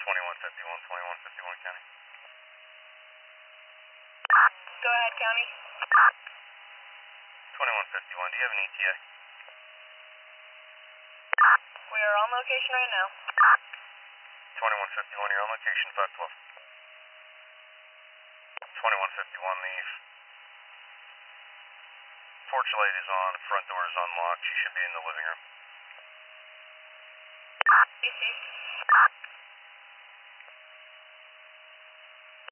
2151 County. Go ahead, County. 2151, do you have an ETA? We are on location right now. 2151, you're on location, 512. 2151, the porch light is on, front door is unlocked, she should be in the living room. EC.